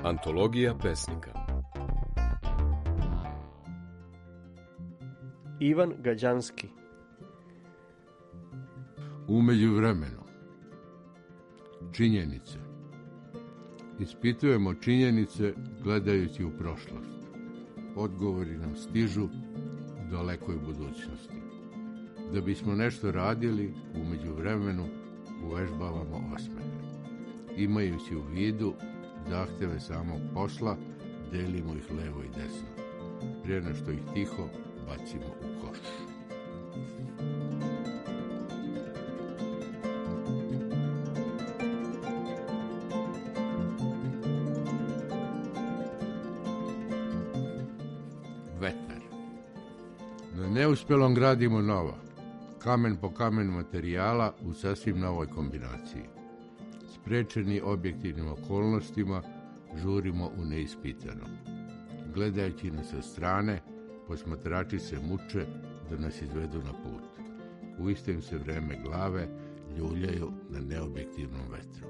Antologija pesnika. Ivan Gađanski. U međuvremenu. Činjenice. Ispitujemo činjenice gledajući u prošlost. Odgovori nam stižu u dalekoj budućnosti. Da bismo nešto radili, u međuvremenu uvežbavamo osmehe. Imajući u vidu zahteve samog posla, delimo ih levo i desno, prije nego što ih tiho bacimo u koš. Vetar. Na neuspelom gradimo nova, kamen po kamen materijala u sasvim novoj kombinaciji. Sprečeni objektivnim okolnostima, žurimo u neispitano. Gledajući nas sa strane, posmatrači se muče da nas izvedu na put. U isto im se vreme glave ljuljaju na neobjektivnom vetru.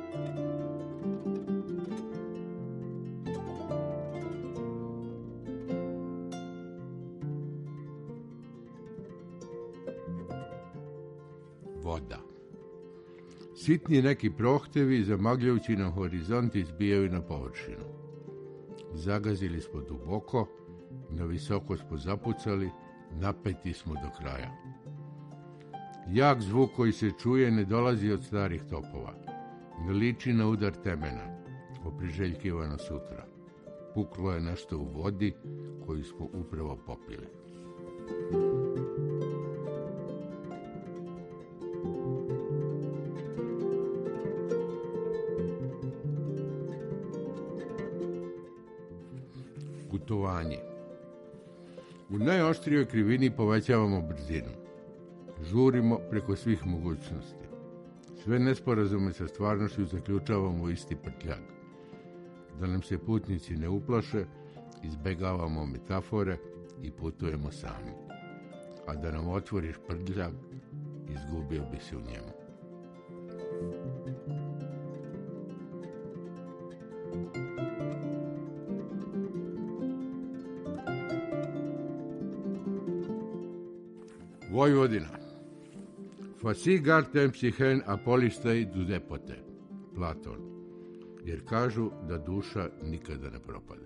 Voda. Sitni neki prohtevi, zamagljujući nam horizont, izbijaju na površinu. Zagazili smo duboko, na visoko smo zapucali, napeti smo do kraja. Jak zvuk koji se čuje ne dolazi od starih topova. Ne liči na udar temena, opriželjkivano sutra. Puklo je nešto u vodi koju smo upravo popili. Putovanje. U najoštrijoj krivini povećavamo brzinu. Žurimo preko svih mogućnosti. Sve nesporazume sa stvarnošću zaključavamo u isti prtljag. Da nam se putnici ne uplaše, izbegavamo metafore i putujemo sami. A da nam otvoriš prtljag, izgubio bi se u njemu. Vojvodina. Fasi gartem psihen apolistaj dudepote. Platon. Jer kažu da duša nikada ne propada.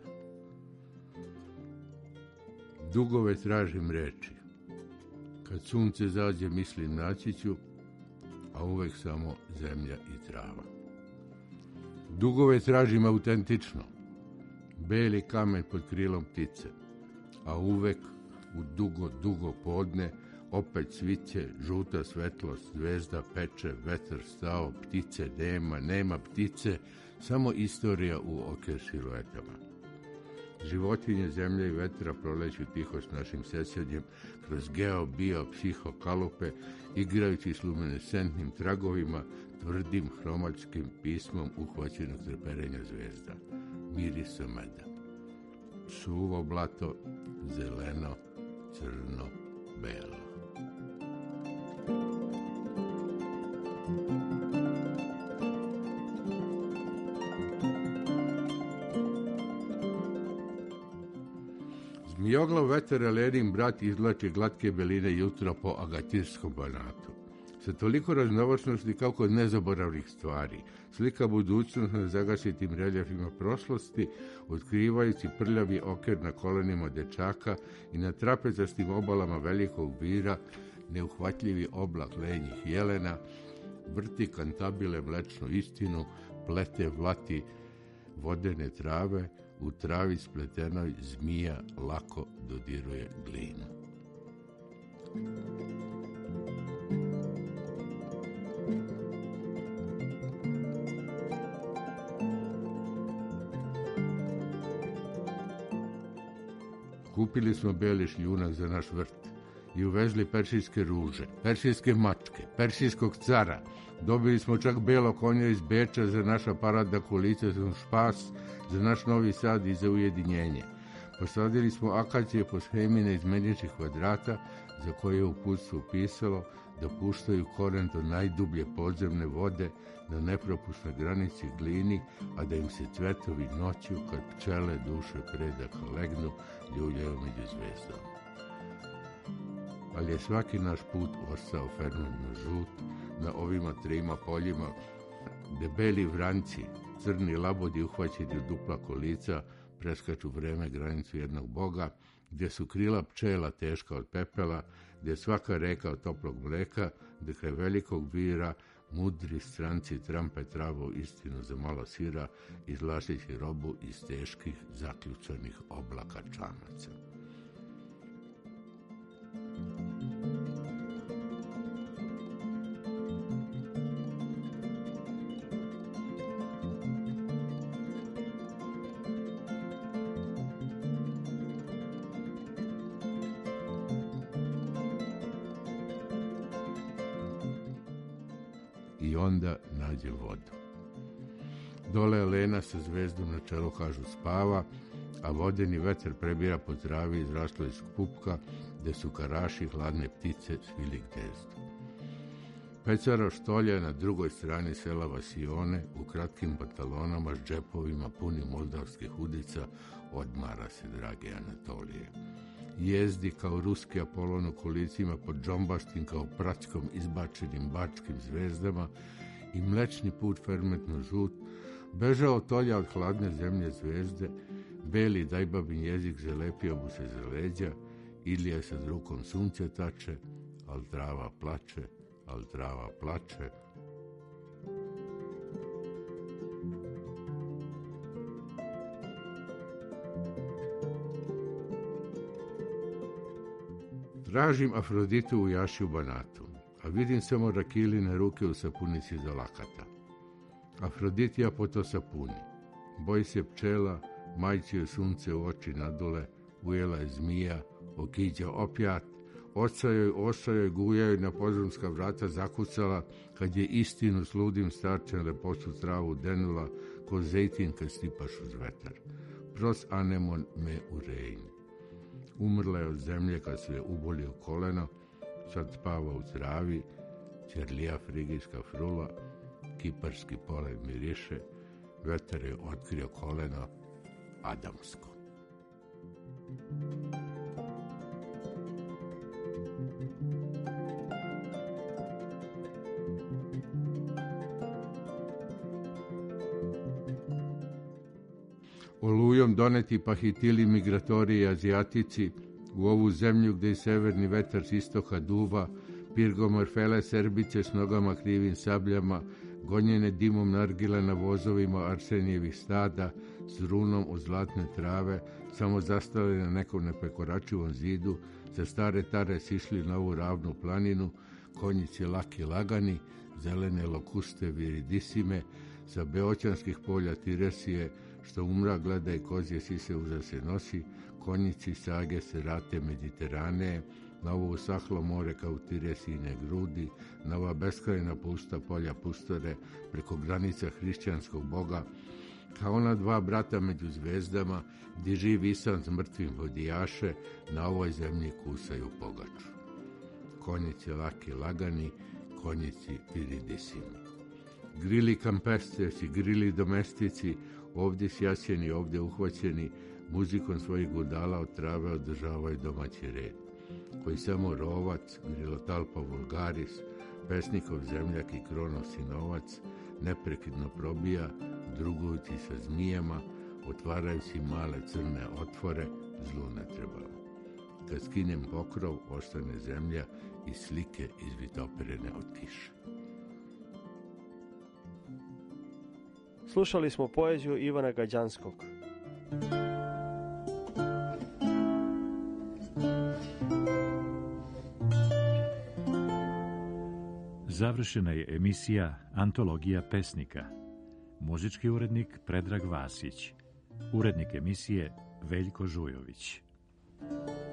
Dugove tražim reči. Kad sunce zađe mislim naći ću, a uvek samo zemlja i trava. Dugove tražim autentično. Beli kamen pod krilom ptice, a uvek u dugo podne opet sviće, žuta svetlost, zvezda peče, vetar stao, ptice nema ptice, samo istorija u oker siluetama. Životinje, zemlje i vetra proleću tiho s našim sećanjem kroz bio-psiho kalupe, igrajući s luminescentnim tragovima, tvrdim hromatskim pismom uhvaćenog treperenja zvezda, mirisa meda. Suvo blato, zeleno, crno, belo. Zmijoglav vetar Elenin brat izvlači glatke beline jutro po agatirskom banatu. Sa toliko raznovršnosti kao kod nezaboravnih stvari, slika budućnost na zagasitim reljefima prošlosti, otkrivajući prljavi oker na kolenima dečaka i na trapezastim obalama velikog vira, neuhvatljivi oblak lenjih jelena, vrti kantabile mlečnu istinu, plete vlati vodene trave, u travi spletenoj zmija lako dodiruje glinu. Kupili smo beli šljunak za naš vrt i uvezli persijske ruže, persijske mačke, persijskog cara. Dobili smo čak belo konja iz Beča za naš aparat da kolice za špas, za naš Novi Sad i za ujedinjenje. Posadili smo akacije po schemi neizmenjičih kvadrata, za koje je u uputstvu pisalo dopuštaju koren do najdublje podzemne vode na nepropusnoj granici glini, a da im se cvetovi noću, kad pčele duše predaka legnu, ljuljaju među zvezdama. Ali je svaki naš put ostao fermentno žut. Na ovima trima poljima debeli vranci, crni labodi uhvaćeni u dupla kolica, preskaču vreme granicu jednog boga, gdje su krila pčela teška od pepela, gdje je svaka reka od toplog mleka, gdje kraj velikog vira mudri stranci trampe travu istinu za malo sira, izvlačeći robu iz teških zaključanih oblaka čamaca. I onda nađe vodu. Dole Lena sa zvezdom na čelu, kažu, spava, a vodeni vetar prebira po travi izraslo iz pupka, gde su karaši hladne ptice svili gnezdo. Pecara Štolja na drugoj strani sela Vasione, u kratkim pantalonama s džepovima punim moldavskih udica, odmara se, drage Anatolije. Jezdi kao ruski Apolon u kolicima pod džombaštim kao prackom izbačenim bačkim zvezdama i mlečni put fermentno žut, bežao Tolja od hladne zemlje zvezde, beli dajbabin jezik zalepio mu se za leđa, Ilija se s rukom sunce tače, al trava plače, al trava plače. Tražim Afroditu u jaši u Banatu, a vidim samo Rakiline ruke u sapunici za lakata. Afroditija po to sapuni. Boji se pčela, majci joj sunce u oči nadule, ujela je zmija, okiđa opjat, oca joj gujaju na podrumska vrata zakucala, kad je istinu s ludim starčem lepotu travu denula, ko zejtin kad stipaš uz vetar. Pros anemon me u rejn. Umrla je od zemlje kad se je ubolio koleno, sad spava u travi, ćerlija frigijska frula, kiparski polen miriše, vetar je otkrio koleno adamsko. Olujom doneti pahitili migratoriji Azijatici u ovu zemlju gdje severni vetar s istoka duva, pirgomorfele Serbice s nogama krivim sabljama, gonjene dimom nargile na vozovima arsenijevih stada, s runom od zlatne trave, samo zastale na nekom neprekoračivom zidu, za stare tare sišli na ovu ravnu planinu, konjici laki lagani, zelene lokuste viridisime, sa beoćanskih polja Tiresije, što umra gleda i kozje sise uza se nosi, konjici sage se rate Mediterane, na ovo usahlo more kao Tiresine grudi, na ova beskrajna pusta polja pustore, preko granica hrišćanskog boga, kao ona dva brata među zvezdama, gdje živ Isan s mrtvim vodijaše, na ovoj zemlji kusaju pogaču. Konjici laki lagani, konjici viridisimi. Grili campestesi, grili domestici, ovdje sjasjeni, ovdje uhvaćeni, muzikom svojih gudala od trave održavaju domaći red, koji samo rovac, grilotalpa vulgaris, pesnikov zemljak i kronov sinovac, neprekidno probija, drugujući sa zmijama, otvarajući male crne otvore, zlu ne trebalo. Kad skinem pokrov, ostane zemlja i slike izvitoperene od kiše. Slušali smo poeziju Ivana Gađanskog. Završena je emisija Antologija pesnika. Muzički urednik Predrag Vasić. Urednik emisije Veljko Žujović.